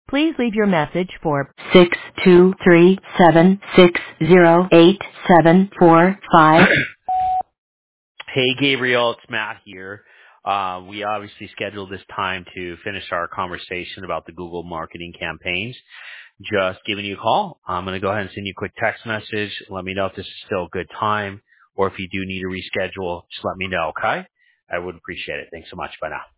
Please leave your message for 623760874. Hey, Gabriel, it's Matt here. We obviously scheduled this time to finish our conversation about the Google marketing campaigns. Just giving you a call. I'm going to go ahead and send you a quick text message. Let me know if this is still a good time, or if you do need to reschedule, just let me know, okay? I would appreciate it. Thanks so much. Bye now.